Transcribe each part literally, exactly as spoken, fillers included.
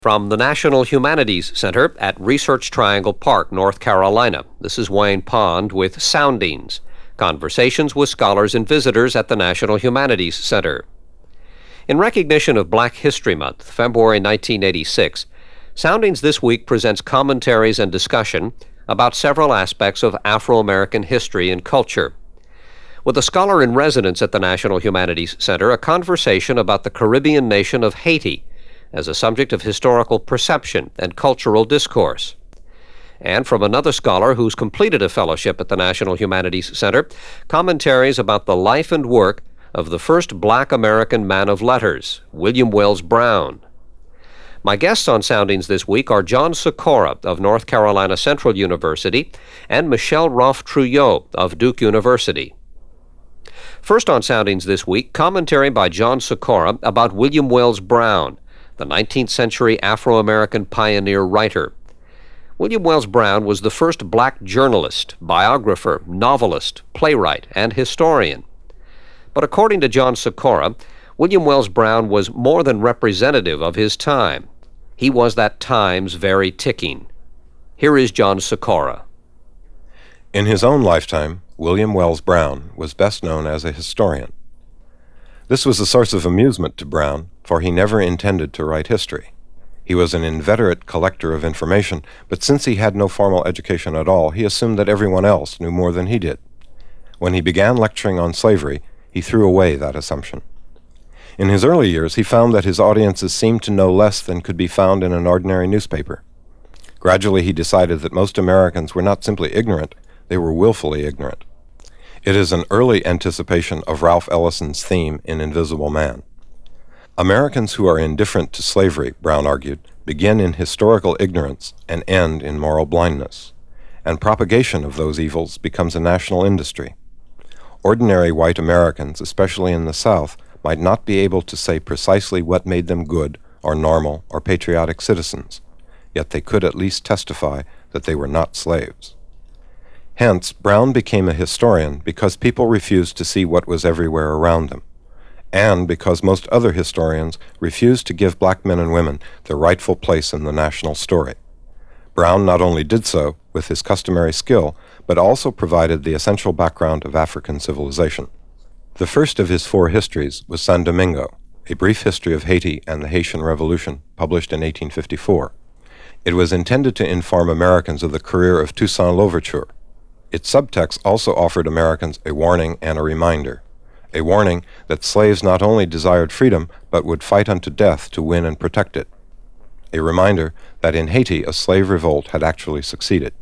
From the National Humanities Center at Research Triangle Park, North Carolina, this is Wayne Pond with Soundings, conversations with scholars and visitors at the National Humanities Center. In recognition of Black History Month, February nineteen eighty-six, Soundings this week presents commentaries and discussion about several aspects of Afro-American history and culture. With a scholar in residence at the National Humanities Center, a conversation about the Caribbean nation of Haiti as a subject of historical perception and cultural discourse. And from another scholar who's completed a fellowship at the National Humanities Center, commentaries about the life and work of the first Black American man of letters, William Wells Brown. My guests on Soundings this week are John Sikora of North Carolina Central University and Michelle Rolfe-Trouillot of Duke University. First on Soundings this week, commentary by John Sikora about William Wells Brown, the nineteenth century Afro-American pioneer writer. William Wells Brown was the first black journalist, biographer, novelist, playwright, and historian. But according to John Sikora, William Wells Brown was more than representative of his time. He was that time's very ticking. Here is John Sikora. In his own lifetime, William Wells Brown was best known as a historian. This was a source of amusement to Brown, for he never intended to write history. He was an inveterate collector of information, but since he had no formal education at all, he assumed that everyone else knew more than he did. When he began lecturing on slavery, he threw away that assumption. In his early years, he found that his audiences seemed to know less than could be found in an ordinary newspaper. Gradually, he decided that most Americans were not simply ignorant, they were willfully ignorant. It is an early anticipation of Ralph Ellison's theme in Invisible Man. Americans who are indifferent to slavery, Brown argued, begin in historical ignorance and end in moral blindness, and propagation of those evils becomes a national industry. Ordinary white Americans, especially in the South, might not be able to say precisely what made them good or normal or patriotic citizens, yet they could at least testify that they were not slaves. Hence, Brown became a historian because people refused to see what was everywhere around them, and because most other historians refused to give black men and women their rightful place in the national story. Brown not only did so with his customary skill, but also provided the essential background of African civilization. The first of his four histories was San Domingo, a brief history of Haiti and the Haitian Revolution, published in eighteen fifty-four. It was intended to inform Americans of the career of Toussaint Louverture. Its subtext also offered Americans a warning and a reminder, a warning that slaves not only desired freedom, but would fight unto death to win and protect it, a reminder that in Haiti a slave revolt had actually succeeded.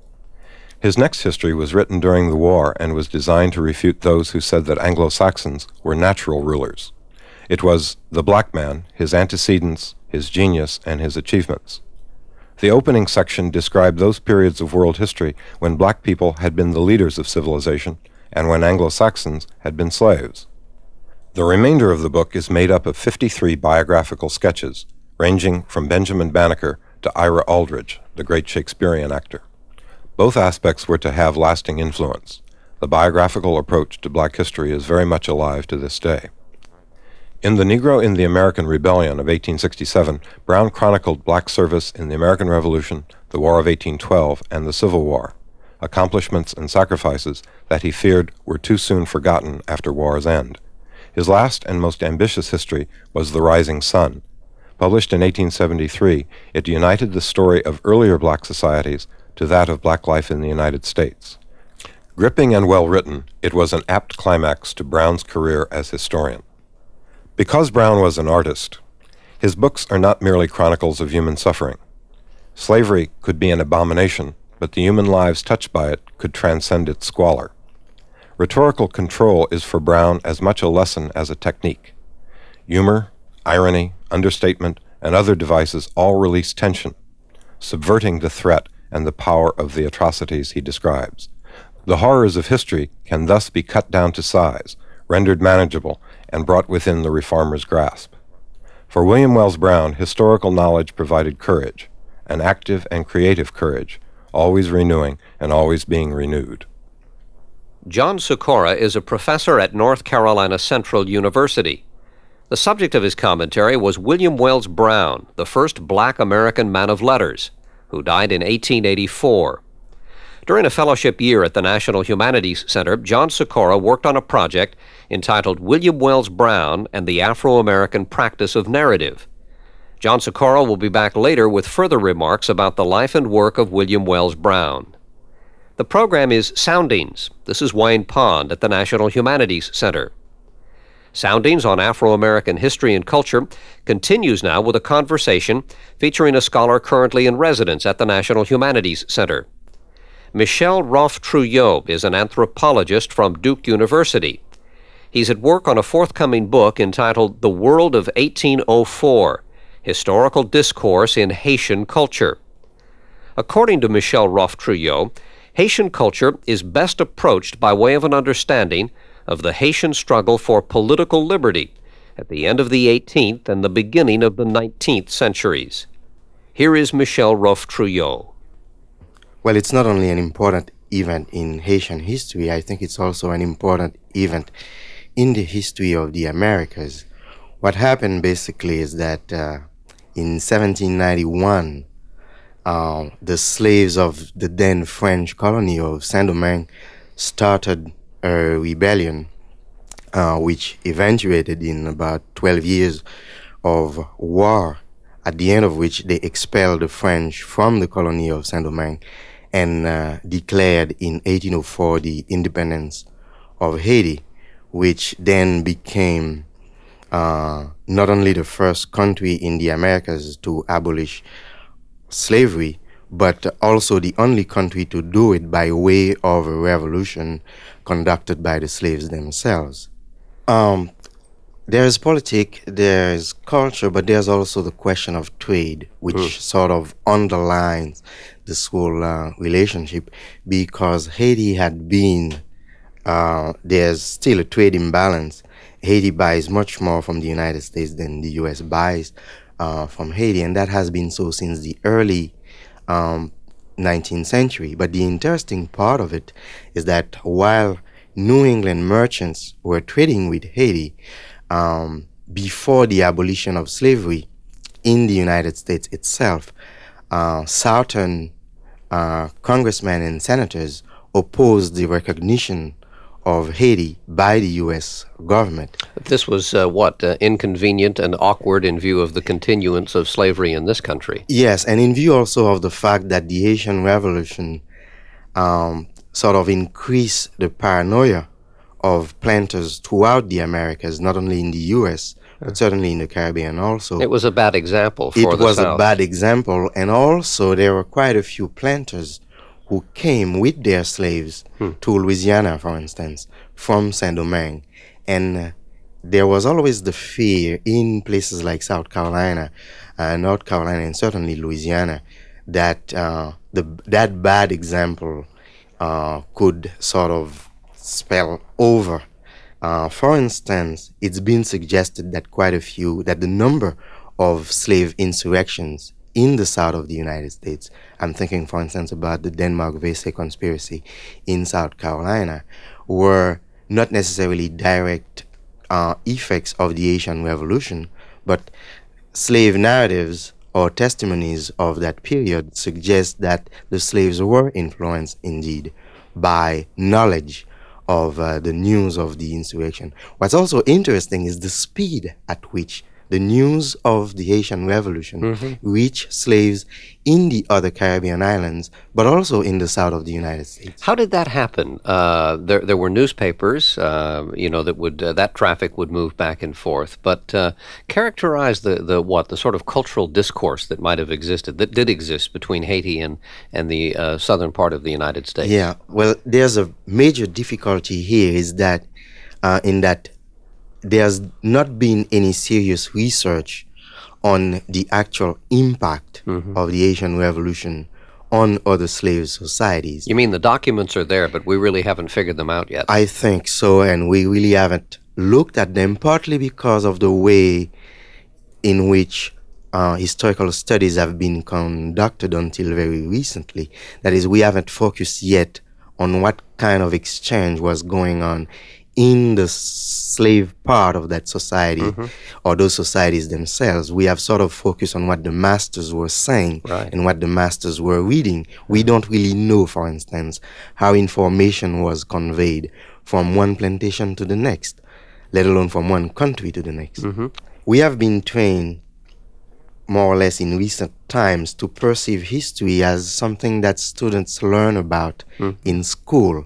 His next history was written during the war and was designed to refute those who said that Anglo-Saxons were natural rulers. It was the black man, his antecedents, his genius, and his achievements. The opening section described those periods of world history when black people had been the leaders of civilization and when Anglo-Saxons had been slaves. The remainder of the book is made up of fifty-three biographical sketches, ranging from Benjamin Banneker to Ira Aldridge, the great Shakespearean actor. Both aspects were to have lasting influence. The biographical approach to black history is very much alive to this day. In The Negro in the American Rebellion of eighteen sixty-seven, Brown chronicled black service in the American Revolution, the War of eighteen twelve, and the Civil War, accomplishments and sacrifices that he feared were too soon forgotten after war's end. His last and most ambitious history was The Rising Sun. Published in eighteen seventy-three, it united the story of earlier black societies to that of black life in the United States. Gripping and well-written, it was an apt climax to Brown's career as historian. Because Brown was an artist, his books are not merely chronicles of human suffering. Slavery could be an abomination, but the human lives touched by it could transcend its squalor. Rhetorical control is for Brown as much a lesson as a technique. Humor, irony, understatement, and other devices all release tension, subverting the threat and the power of the atrocities he describes. The horrors of history can thus be cut down to size, rendered manageable, and brought within the reformer's grasp. For William Wells Brown, historical knowledge provided courage, an active and creative courage, always renewing and always being renewed. John Sikora is a professor at North Carolina Central University. The subject of his commentary was William Wells Brown, the first black American man of letters, who died in eighteen eighty-four. During a fellowship year at the National Humanities Center, John Sikora worked on a project entitled William Wells Brown and the Afro-American Practice of Narrative. John Sikora will be back later with further remarks about the life and work of William Wells Brown. The program is Soundings. This is Wayne Pond at the National Humanities Center. Soundings on Afro-American history and culture continues now with a conversation featuring a scholar currently in residence at the National Humanities Center. Michel Rolph-Trouillot is an anthropologist from Duke University. He's at work on a forthcoming book entitled The World of eighteen oh four, Historical Discourse in Haitian Culture. According to Michel Rolph-Trouillot, Haitian culture is best approached by way of an understanding of the Haitian struggle for political liberty at the end of the eighteenth and the beginning of the nineteenth centuries. Here is Michel Rolph-Trouillot. Well, it's not only an important event in Haitian history, I think it's also an important event in the history of the Americas. What happened basically is that uh, in seventeen ninety-one, uh, the slaves of the then French colony of Saint-Domingue started a rebellion, uh, which eventuated in about twelve years of war, at the end of which they expelled the French from the colony of Saint-Domingue and uh, declared in eighteen oh four the independence of Haiti, which then became uh, not only the first country in the Americas to abolish slavery, but also the only country to do it by way of a revolution conducted by the slaves themselves. Um, there's politics, there's culture, but there's also the question of trade, which mm. sort of underlines this whole uh, relationship, because Haiti had been, uh, there's still a trade imbalance. Haiti buys much more from the United States than the U S buys uh, from Haiti, and that has been so since the early um, nineteenth century. But the interesting part of it is that while New England merchants were trading with Haiti, um, before the abolition of slavery in the United States itself, uh, Southern uh, congressmen and senators opposed the recognition of Haiti by the U S government. This was uh, what, uh, inconvenient and awkward in view of the continuance of slavery in this country. Yes, and in view also of the fact that the Haitian Revolution um, sort of increased the paranoia of planters throughout the Americas, not only in the U S, but certainly in the Caribbean also. It was a bad example for it the South. It was a bad example, and also there were quite a few planters who came with their slaves hmm. to Louisiana, for instance, from Saint-Domingue. And uh, there was always the fear in places like South Carolina, uh, North Carolina, and certainly Louisiana, that uh, the that bad example uh, could sort of spill over. Uh, for instance, it's been suggested that quite a few, that the number of slave insurrections in the south of the United States, I'm thinking, for instance, about the Denmark-Vesey conspiracy in South Carolina, were not necessarily direct uh, effects of the Haitian Revolution, but slave narratives or testimonies of that period suggest that the slaves were influenced indeed by knowledge of uh, the news of the insurrection. What's also interesting is the speed at which the news of the Haitian Revolution mm-hmm. reached slaves in the other Caribbean islands, but also in the south of the United States. How did that happen? Uh, there, there were newspapers, uh, you know, that would uh, that traffic would move back and forth. But uh, characterize the the what the sort of cultural discourse that might have existed, that did exist between Haiti and and the uh, southern part of the United States. Yeah, well, there's a major difficulty here is that uh, in that. There's not been any serious research on the actual impact mm-hmm. of the Haitian Revolution on other slave societies. You mean the documents are there, but we really haven't figured them out yet? I think so, and we really haven't looked at them, partly because of the way in which uh, historical studies have been conducted until very recently. That is, we haven't focused yet on what kind of exchange was going on in the slave part of that society, mm-hmm. or those societies themselves. We have sort of focused on what the masters were saying, right. and what the masters were reading. We don't really know, for instance, how information was conveyed from one plantation to the next, let alone from one country to the next. Mm-hmm. We have been trained more or less in recent times to perceive history as something that students learn about mm. in school.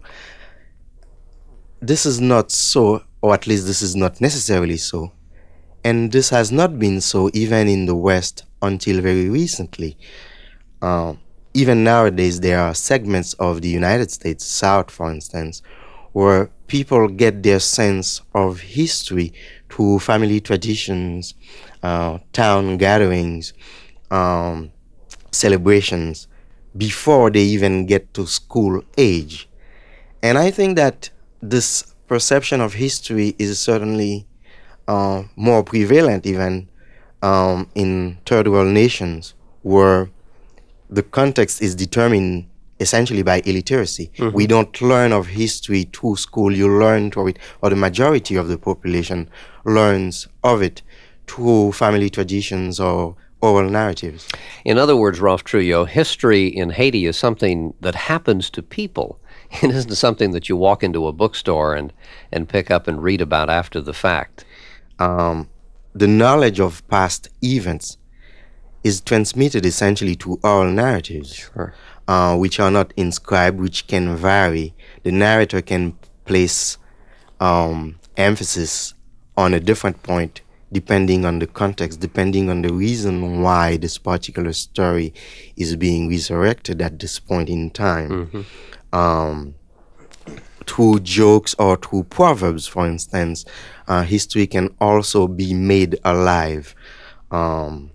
This is not so, or at least this is not necessarily so. And this has not been so even in the West until very recently. Uh, even nowadays, there are segments of the United States, South, for instance, where people get their sense of history through family traditions, uh, town gatherings, um, celebrations, before they even get to school age. And I think that this perception of history is certainly uh, more prevalent even um, in third world nations, where the context is determined essentially by illiteracy. Mm-hmm. We don't learn of history through school. You learn through it, or the majority of the population learns of it through family traditions or oral narratives. In other words, Rolf Trouillot, history in Haiti is something that happens to people. It isn't something that you walk into a bookstore and, and pick up and read about after the fact. Um, the knowledge of past events is transmitted essentially through oral narratives. Sure. Uh, which are not inscribed, which can vary. The narrator can place um, emphasis on a different point depending on the context, depending on the reason why this particular story is being resurrected at this point in time. Mm-hmm. Um, through jokes or through proverbs, for instance, uh, history can also be made alive. Um,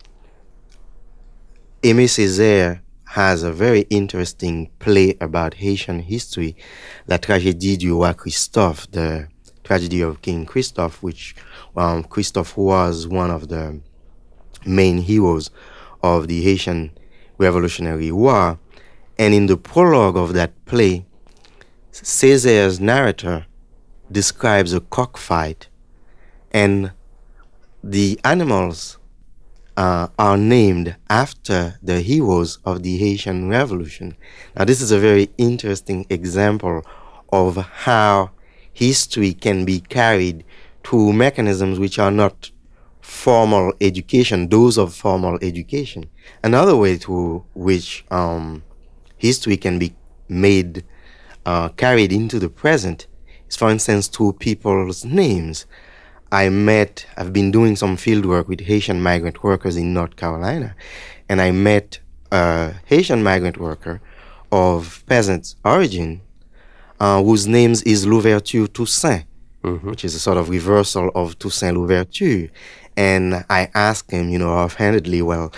Aimé Césaire has a very interesting play about Haitian history, La Tragédie du Roi Christophe, the tragedy of King Christophe, which um, Christophe was one of the main heroes of the Haitian Revolutionary War. And in the prologue of that play, Césaire's narrator describes a cockfight, and the animals Uh, are named after the heroes of the Haitian Revolution. Now, this is a very interesting example of how history can be carried through mechanisms which are not formal education, those of formal education. Another way through which um, history can be made, uh, carried into the present is, for instance, through people's names. I met, I've been doing some field work with Haitian migrant workers in North Carolina, and I met a Haitian migrant worker of peasant origin uh, whose name is Louverture Toussaint, mm-hmm. which is a sort of reversal of Toussaint Louverture. And I asked him, you know, offhandedly, well,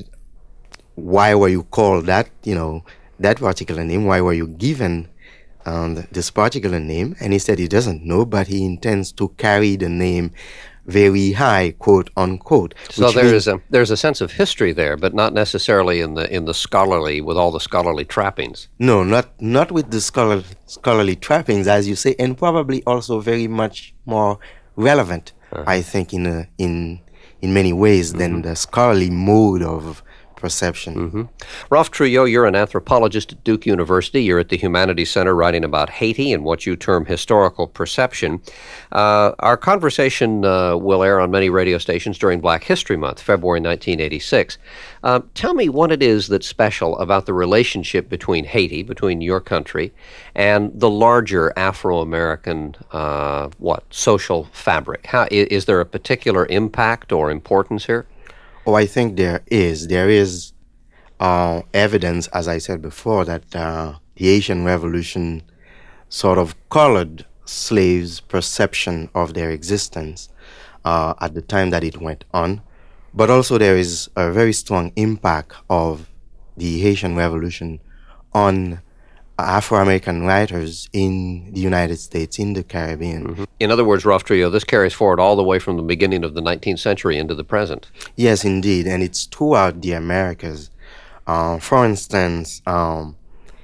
why were you called that, you know, that particular name? Why were you given Um, this particular name? And he said he doesn't know, but he intends to carry the name very high, quote unquote. So there is a there's a sense of history there, but not necessarily in the in the scholarly, with all the scholarly trappings. No, not not with the scholar, scholarly trappings, as you say, and probably also very much more relevant, uh-huh. I think, in a, in in many ways mm-hmm. than the scholarly mode of perception. Mm-hmm. Rolf Trouillot, you're an anthropologist at Duke University. You're at the Humanities Center writing about Haiti and what you term historical perception. Uh, our conversation uh, will air on many radio stations during Black History Month, February nineteen eighty-six. Uh, tell me what it is that's special about the relationship between Haiti, between your country, and the larger Afro-American, uh, what, social fabric. How, is, is there a particular impact or importance here? Oh, I think there is. There is uh, evidence, as I said before, that uh, the Haitian Revolution sort of colored slaves' perception of their existence uh, at the time that it went on. But also there is a very strong impact of the Haitian Revolution on Afro-American writers in the United States, in the Caribbean. Mm-hmm. In other words, Rolf Trouillot, this carries forward all the way from the beginning of the nineteenth century into the present. Yes, indeed, and it's throughout the Americas. Uh, for instance, um,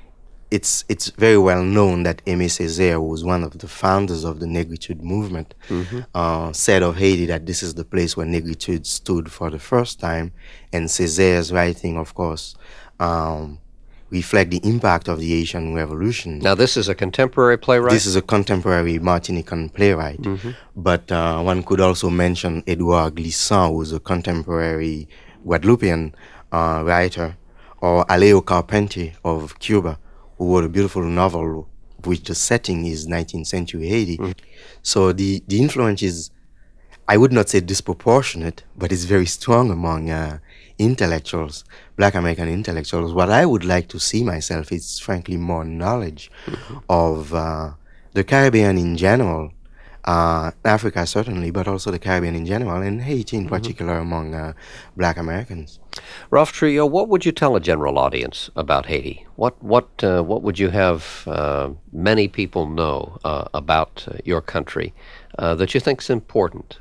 it's it's very well known that Aimé Césaire, who was one of the founders of the Negritude movement, mm-hmm. uh, said of Haiti that this is the place where Negritude stood for the first time. And Césaire's writing, of course, um, reflect the impact of the Haitian Revolution. Now, this is a contemporary playwright? This is a contemporary Martinican playwright. Mm-hmm. But uh, one could also mention Edouard Glissant, who's a contemporary Guadeloupean uh, writer, or Alejo Carpentier of Cuba, who wrote a beautiful novel which the setting is nineteenth century Haiti. Mm. So the, the influence is, I would not say disproportionate, but it's very strong among uh, intellectuals, Black American intellectuals. What I would like to see myself is, frankly, more knowledge mm-hmm. of uh, the Caribbean in general, uh, Africa certainly, but also the Caribbean in general, and Haiti in mm-hmm. particular among uh, Black Americans. Ralph Trujillo, what would you tell a general audience about Haiti? What what uh, what would you have uh, many people know uh, about uh, your country uh, that you think is important?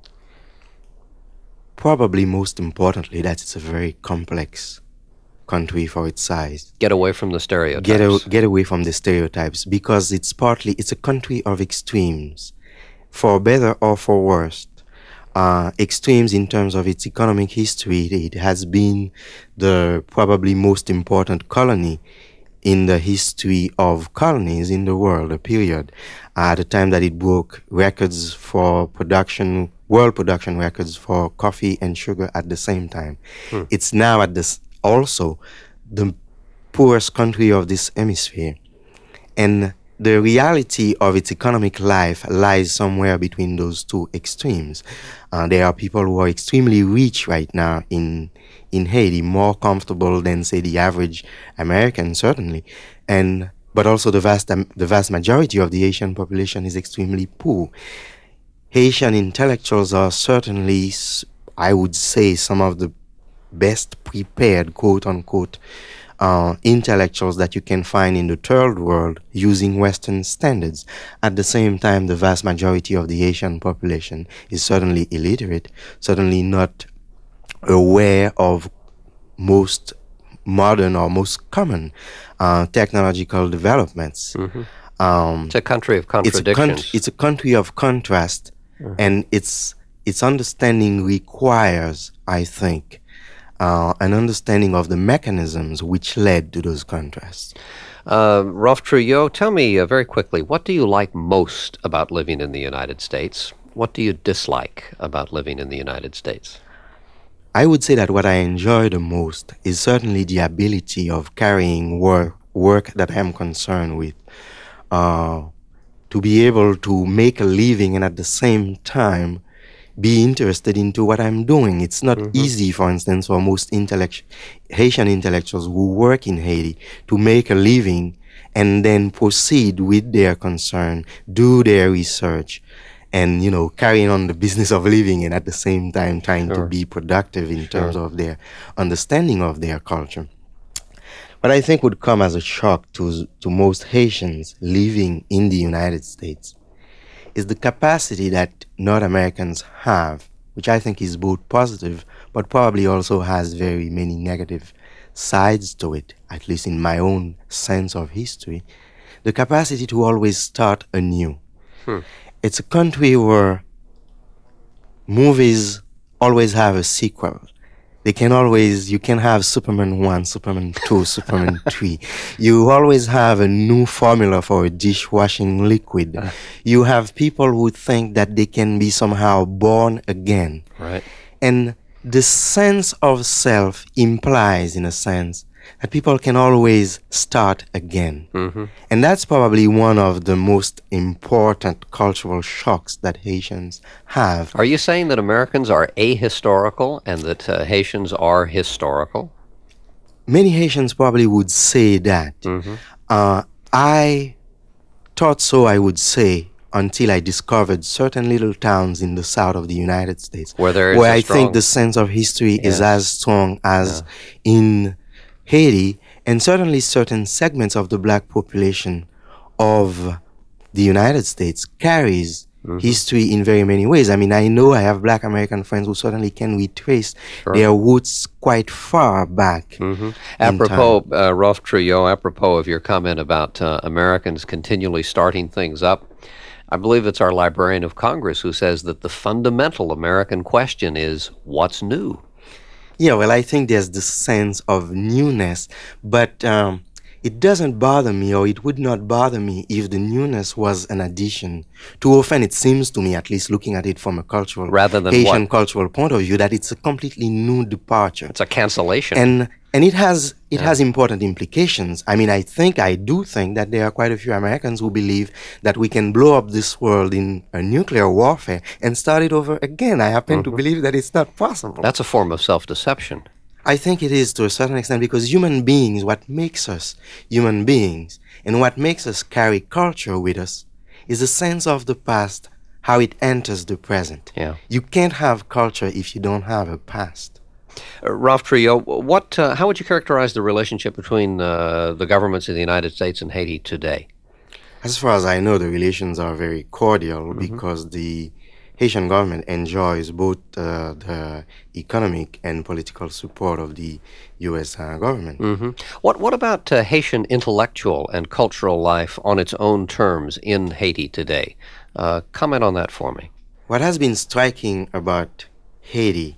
Probably most importantly, that it's a very complex country for its size. Get away from the stereotypes. Get, a, get away from the stereotypes, because it's partly, it's a country of extremes, for better or for worse. Uh, extremes in terms of its economic history. It has been the probably most important colony in the history of colonies in the world, a period, at the time that it broke records for production, world production records for coffee and sugar at the same time. Hmm. It's now at this also the poorest country of this hemisphere. And the reality of its economic life lies somewhere between those two extremes. Uh, there are people who are extremely rich right now in in Haiti, more comfortable than, say, the average American, certainly, and but also the vast um, the vast majority of the Haitian population is extremely poor. Haitian intellectuals are certainly, I would say, some of the best prepared, quote unquote, Uh, intellectuals that you can find in the third world using Western standards. At the same time, the vast majority of the Asian population is certainly illiterate, certainly not aware of most modern or most common uh, technological developments. Mm-hmm. Um, it's a country of contradictions. It's a, con- it's a country of contrast, mm-hmm. and its its understanding requires, I think, Uh, an understanding of the mechanisms which led to those contrasts. Uh, Ralph Trujillo, tell me uh, very quickly, what do you like most about living in the United States? What do you dislike about living in the United States? I would say that what I enjoy the most is certainly the ability of carrying work, work that I'm concerned with, uh, to be able to make a living and at the same time be interested into what I'm doing. It's not mm-hmm. easy, for instance, for most intellect- Haitian intellectuals who work in Haiti to make a living and then proceed with their concern, do their research, and, you know, carrying on the business of living and at the same time trying sure. to be productive in sure. terms of their understanding of their culture. What I think would come as a shock to, to most Haitians living in the United States is the capacity that North Americans have, which I think is both positive, but probably also has very many negative sides to it, at least in my own sense of history, the capacity to always start anew. Hmm. It's a country where movies always have a sequel. They can always, you can have Superman one, Superman two, Superman three. You always have a new formula for a dishwashing liquid. Uh, you have people who think that they can be somehow born again. Right. And the sense of self implies, in a sense, that people can always start again. Mm-hmm. And that's probably one of the most important cultural shocks that Haitians have. Are you saying that Americans are ahistorical and that uh, Haitians are historical? Many Haitians probably would say that. Mm-hmm. Uh, I thought so, I would say, until I discovered certain little towns in the south of the United States where, there is where I strong... think the sense of history yes. is as strong as yeah. in Haiti, and certainly certain segments of the black population of the United States carries mm-hmm. history in very many ways. I mean, I know I have Black American friends who certainly can retrace sure. their roots quite far back. Mm-hmm. Apropos, uh, Rolf Trouillot, apropos of your comment about uh, Americans continually starting things up, I believe it's our Librarian of Congress who says that the fundamental American question is, what's new? Yeah, well, I think there's this sense of newness, but um, it doesn't bother me, or it would not bother me if the newness was an addition. Too often it seems to me, at least looking at it from a cultural, rather than Asian what? cultural point of view, that it's a completely new departure. It's a cancellation. And and it has it yeah. has important implications. I mean, I think, I do think that there are quite a few Americans who believe that we can blow up this world in a nuclear warfare and start it over again. I happen mm-hmm. to believe that it's not possible. That's a form of self-deception. I think it is to a certain extent, because human beings, what makes us human beings and what makes us carry culture with us is a sense of the past, how it enters the present. Yeah. You can't have culture if you don't have a past. Uh, Rolf Trouillot, what, uh, how would you characterize the relationship between uh, the governments of the United States and Haiti today? As far as I know, the relations are very cordial mm-hmm. because the Haitian government enjoys both uh, the economic and political support of the U S uh, government. Mm-hmm. What what about uh, Haitian intellectual and cultural life on its own terms in Haiti today? Uh, comment on that for me. What has been striking about Haiti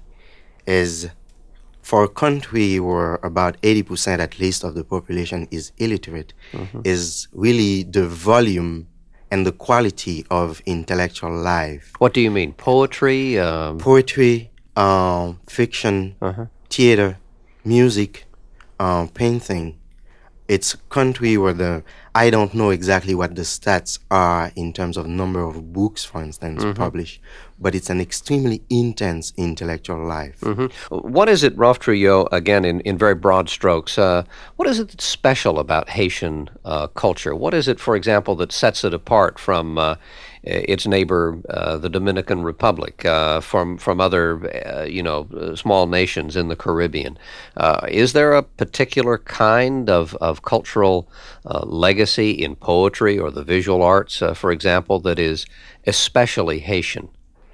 is, for a country where about eighty percent at least of the population is illiterate, mm-hmm. is really the volume and the quality of intellectual life. What do you mean? Poetry? Um... Poetry, um, fiction, uh-huh. theater, music, um, painting. It's a country where the, I don't know exactly what the stats are in terms of number of books, for instance, mm-hmm. published, but it's an extremely intense intellectual life. Mm-hmm. What is it, Rolf Trouillot, again, in, in very broad strokes, uh, what is it that's special about Haitian uh, culture? What is it, for example, that sets it apart from uh, its neighbor, uh, the Dominican Republic, uh, from, from other, uh, you know, uh, small nations in the Caribbean? Uh, is there a particular kind of, of cultural uh, legacy in poetry or the visual arts, uh, for example, that is especially Haitian?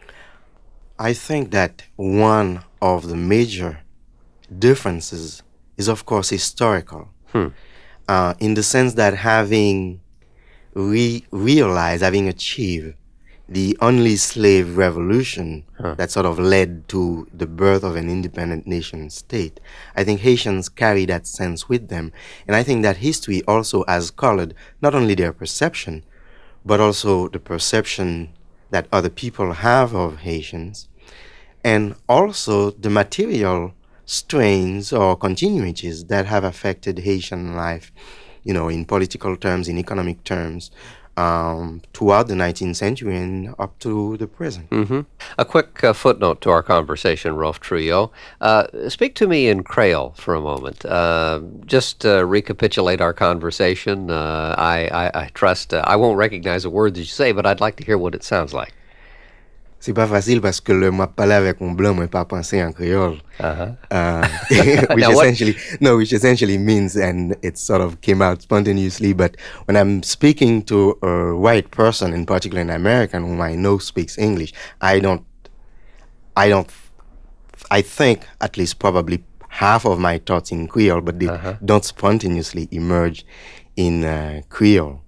I think that one of the major differences is, of course, historical, hmm. uh, in the sense that having re- realized, having achieved the only slave revolution huh. that sort of led to the birth of an independent nation state, I think Haitians carry that sense with them. And I think that history also has colored not only their perception, but also the perception that other people have of Haitians, and also the material strains or continuities that have affected Haitian life, you know, in political terms, in economic terms, um, throughout the nineteenth century and up to the present. Mm-hmm. A quick uh, footnote to our conversation, Rolf Trouillot. Uh, speak to me in Creole for a moment. Uh, just uh, recapitulate our conversation. Uh, I, I, I trust, uh, I won't recognize a word that you say, but I'd like to hear what it sounds like. C'est pas facile parce que le m'a parlé avec un blanc, moi pas penser en créole. Uh-huh. Uh, which essentially, what? no, which essentially means, and it sort of came out spontaneously, but when I'm speaking to a white person, in particular an American whom I know speaks English, I don't, I don't, I think at least probably half of my thoughts in Creole, but they uh-huh. don't spontaneously emerge in uh, Creole.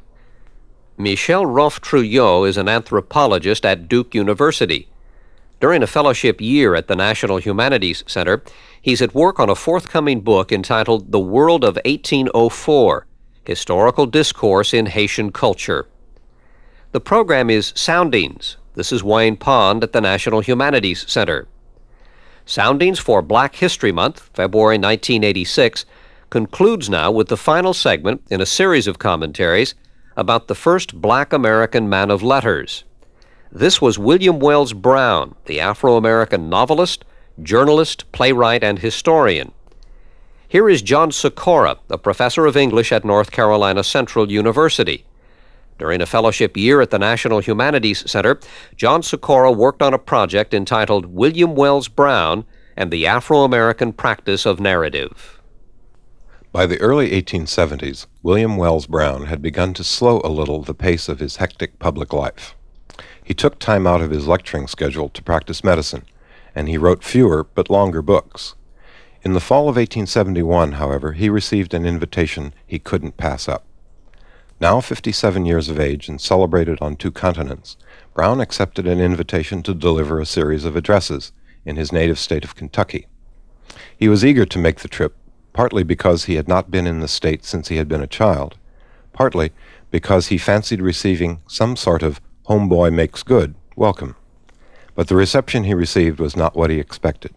Michel Rolf Trouillot is an anthropologist at Duke University. During a fellowship year at the National Humanities Center, he's at work on a forthcoming book entitled The World of eighteen oh four, Historical Discourse in Haitian Culture. The program is Soundings. This is Wayne Pond at the National Humanities Center. Soundings for Black History Month, February nineteen eighty-six, concludes now with the final segment in a series of commentaries about the first Black American man of letters. This was William Wells Brown, the Afro-American novelist, journalist, playwright, and historian. Here is John Sikora, a professor of English at North Carolina Central University. During a fellowship year at the National Humanities Center, John Sikora worked on a project entitled William Wells Brown and the Afro-American Practice of Narrative. By the early eighteen seventies, William Wells Brown had begun to slow a little the pace of his hectic public life. He took time out of his lecturing schedule to practice medicine, and he wrote fewer but longer books. In the fall of eighteen seventy-one, however, he received an invitation he couldn't pass up. Now fifty-seven years of age and celebrated on two continents, Brown accepted an invitation to deliver a series of addresses in his native state of Kentucky. He was eager to make the trip, partly because he had not been in the state since he had been a child, partly because he fancied receiving some sort of homeboy makes good welcome. But the reception he received was not what he expected.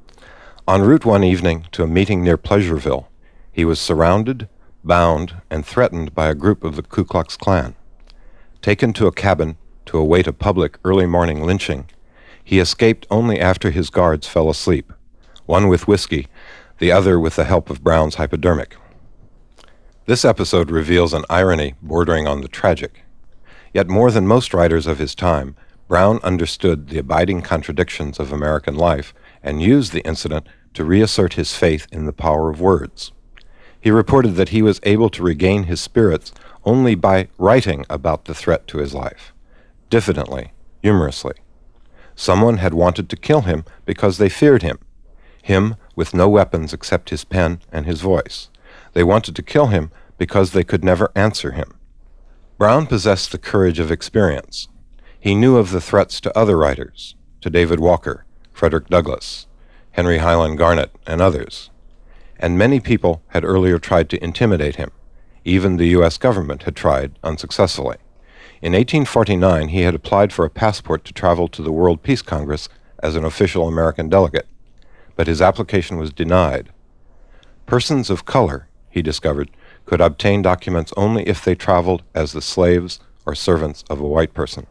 En route one evening to a meeting near Pleasureville, he was surrounded, bound, and threatened by a group of the Ku Klux Klan. Taken to a cabin to await a public early morning lynching, he escaped only after his guards fell asleep, one with whiskey, the other with the help of Brown's hypodermic. This episode reveals an irony bordering on the tragic. Yet more than most writers of his time, Brown understood the abiding contradictions of American life and used the incident to reassert his faith in the power of words. He reported that he was able to regain his spirits only by writing about the threat to his life, diffidently, humorously. Someone had wanted to kill him because they feared him, him with no weapons except his pen and his voice. They wanted to kill him because they could never answer him. Brown possessed the courage of experience. He knew of the threats to other writers, to David Walker, Frederick Douglass, Henry Highland Garnet, and others. And many people had earlier tried to intimidate him. Even the U S government had tried unsuccessfully. In eighteen forty-nine, he had applied for a passport to travel to the World Peace Congress as an official American delegate, but his application was denied. Persons of color, he discovered, could obtain documents only if they traveled as the slaves or servants of a white person.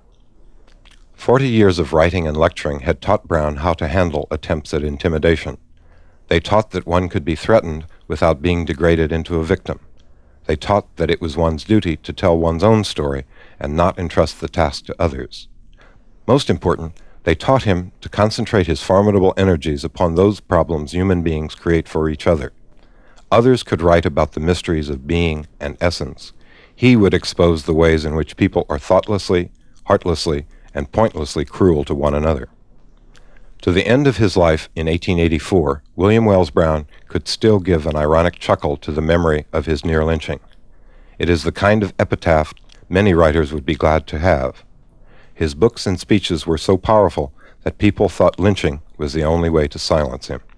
Forty years of writing and lecturing had taught Brown how to handle attempts at intimidation. They taught that one could be threatened without being degraded into a victim. They taught that it was one's duty to tell one's own story and not entrust the task to others. Most important, they taught him to concentrate his formidable energies upon those problems human beings create for each other. Others could write about the mysteries of being and essence. He would expose the ways in which people are thoughtlessly, heartlessly, and pointlessly cruel to one another. To the end of his life in eighteen eighty-four, William Wells Brown could still give an ironic chuckle to the memory of his near lynching. It is the kind of epitaph many writers would be glad to have. His books and speeches were so powerful that people thought lynching was the only way to silence him.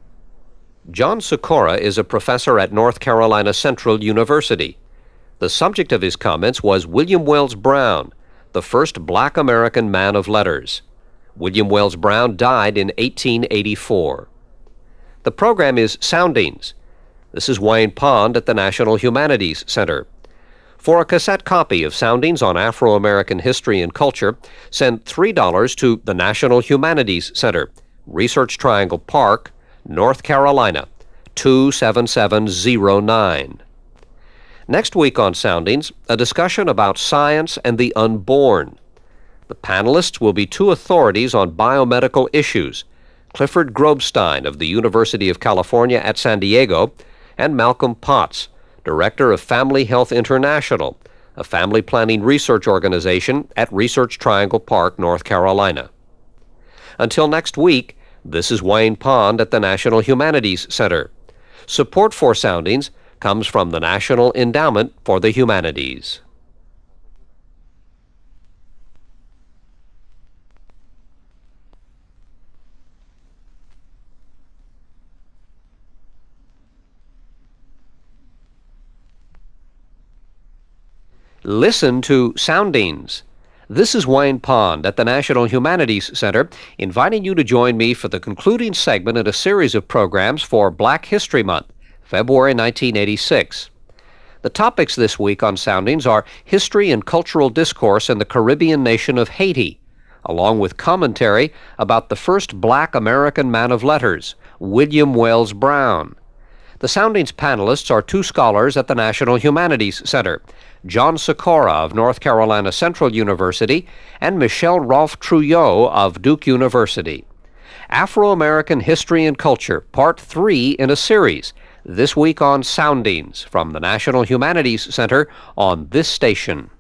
John Sikora is a professor at North Carolina Central University. The subject of his comments was William Wells Brown, the first black American man of letters. William Wells Brown died in eighteen eighty-four. The program is Soundings. This is Wayne Pond at the National Humanities Center. For a cassette copy of Soundings on Afro-American History and Culture, send three dollars to the National Humanities Center, Research Triangle Park, North Carolina, two seven seven zero nine. Next week on Soundings, a discussion about science and the unborn. The panelists will be two authorities on biomedical issues, Clifford Grobstein of the University of California at San Diego, and Malcolm Potts, Director of Family Health International, a family planning research organization at Research Triangle Park, North Carolina. Until next week, this is Wayne Pond at the National Humanities Center. Support for Soundings comes from the National Endowment for the Humanities. Listen to Soundings. This is Wayne Pond at the National Humanities Center, inviting you to join me for the concluding segment in a series of programs for Black History Month, February nineteen eighty-six. The topics this week on Soundings are history and cultural discourse in the Caribbean nation of Haiti, along with commentary about the first black American man of letters, William Wells Brown. The Soundings panelists are two scholars at the National Humanities Center, John Sikora of North Carolina Central University and Michelle Rolfe Trouillot of Duke University. Afro-American History and Culture, Part three in a series, this week on Soundings from the National Humanities Center on this station.